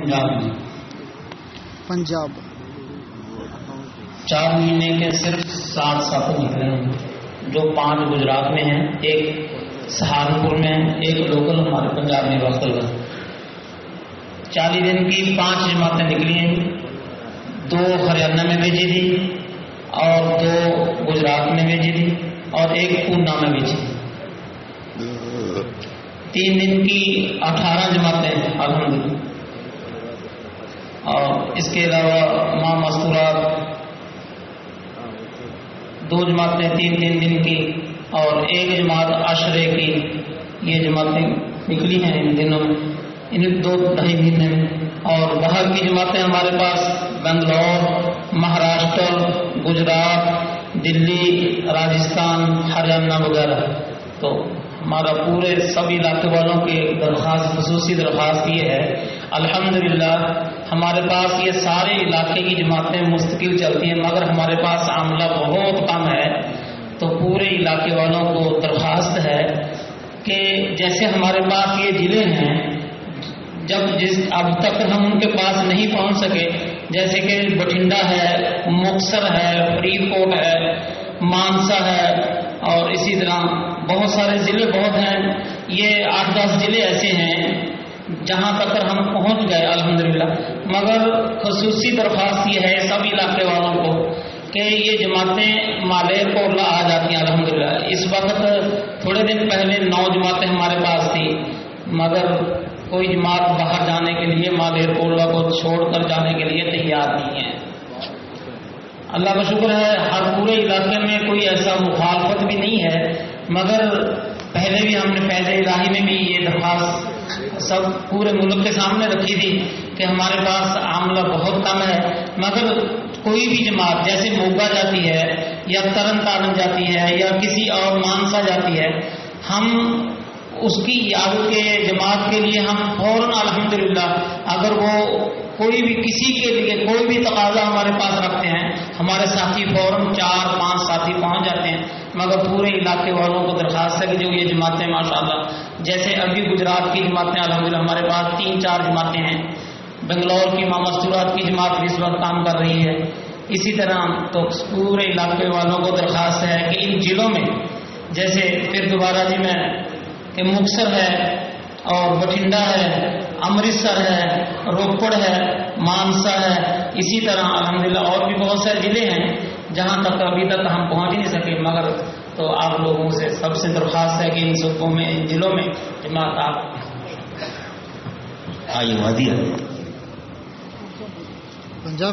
پنجاب 4 مہینے کے صرف 60 ساتھ نکلے ہیں، جو 5 گجرات میں ہیں، ایک سہارنپور میں ہے، ایک لوکل ہمارے پنجاب میں وقت لگا۔ 40 دن کی 5 جماعتیں نکلی ہیں، 2 ہریانہ میں بھیجی تھی اور 2 گجرات میں بھیجی تھی اور 1 پونا میں بھیجی تھی۔ 3 دن کی 18 جماعتیں الحمدللہ، اور اس کے علاوہ ماں مستورات 2 جماعتیں 3 دن کی اور 1 جماعت عشرے کی، یہ جماعتیں نکلی ہیں ان دنوں میں، ان 2-2.5 مہینے میں۔ اور باہر کی جماعتیں ہمارے پاس بنگلور، مہاراشٹر، گجرات، دلی، راجستھان، ہریانہ وغیرہ۔ تو ہمارا پورے سب علاقے والوں کی درخواست، خصوصی درخواست یہ ہے، الحمدللہ ہمارے پاس یہ سارے علاقے کی جماعتیں مستقل چلتی ہیں، مگر ہمارے پاس عملہ بہت کم ہے۔ تو پورے علاقے والوں کو درخواست ہے کہ جیسے ہمارے پاس یہ ضلع ہیں، اب تک ہم ان کے پاس نہیں پہنچ سکے، جیسے کہ بٹھنڈا ہے، مکتسر ہے، فرید کوٹ ہے، مانسا ہے، اور اسی طرح بہت سارے ضلع بہت ہیں، یہ 8-10 ضلع ایسے ہیں جہاں تک ہم پہنچ گئے الحمدللہ۔ مگر خصوصی درخواست یہ ہے سب علاقے والوں کو کہ یہ جماعتیں مالیر کوٹلہ آ جاتی ہیں الحمدللہ۔ اس وقت تھوڑے دن پہلے 9 جماعتیں ہمارے پاس تھی، مگر کوئی جماعت باہر جانے کے لیے مالیر کوٹلہ کو چھوڑ کر جانے کے لیے تیار نہیں ہے۔ اللہ کا شکر ہے ہر پورے علاقے میں کوئی ایسا مخالفت بھی نہیں ہے، مگر پہلے بھی ہم نے فیض الہی میں بھی یہ درخواست سب پورے ملک کے سامنے رکھی تھی کہ ہمارے پاس عاملہ بہت کم ہے، مگر کوئی بھی جماعت جیسے موگا جاتی ہے یا ترن تارن جاتی ہے یا کسی اور مانسا جاتی ہے، ہم اس کی یاد کے جماعت کے لیے ہم فوراً الحمدللہ اگر وہ کوئی بھی کسی کے لیے کوئی بھی تقاضا ہمارے پاس رکھتے ہیں، ہمارے ساتھی فوراً 4-5 ساتھی پہنچ جاتے ہیں۔ مگر پورے علاقے والوں کو درخواست ہے کہ جو یہ جماعتیں ماشاءاللہ، جیسے ابھی گجرات کی جماعتیں الحمدللہ ہمارے پاس 3-4 جماعتیں ہیں، بنگلور کی ماں مستورات کی جماعت بھی اس وقت کام کر رہی ہے، اسی طرح تو پورے علاقے والوں کو درخواست ہے کہ ان ضلعوں میں جیسے پھر دوبارہ جی میں کہ مکتسر ہے اور بٹھنڈا ہے، امرتسر ہے، روپڑ ہے، مانسا ہے، اسی طرح الحمدللہ اور بھی بہت سے ضلع ہیں جہاں تک ابھی تک ہم پہنچ نہیں سکے، مگر تو آپ لوگوں سے سب سے درخواست ہے کہ ان صوبوں میں، ان ضلعوں میں جماعت آپ آئی وادی ہے پنجاب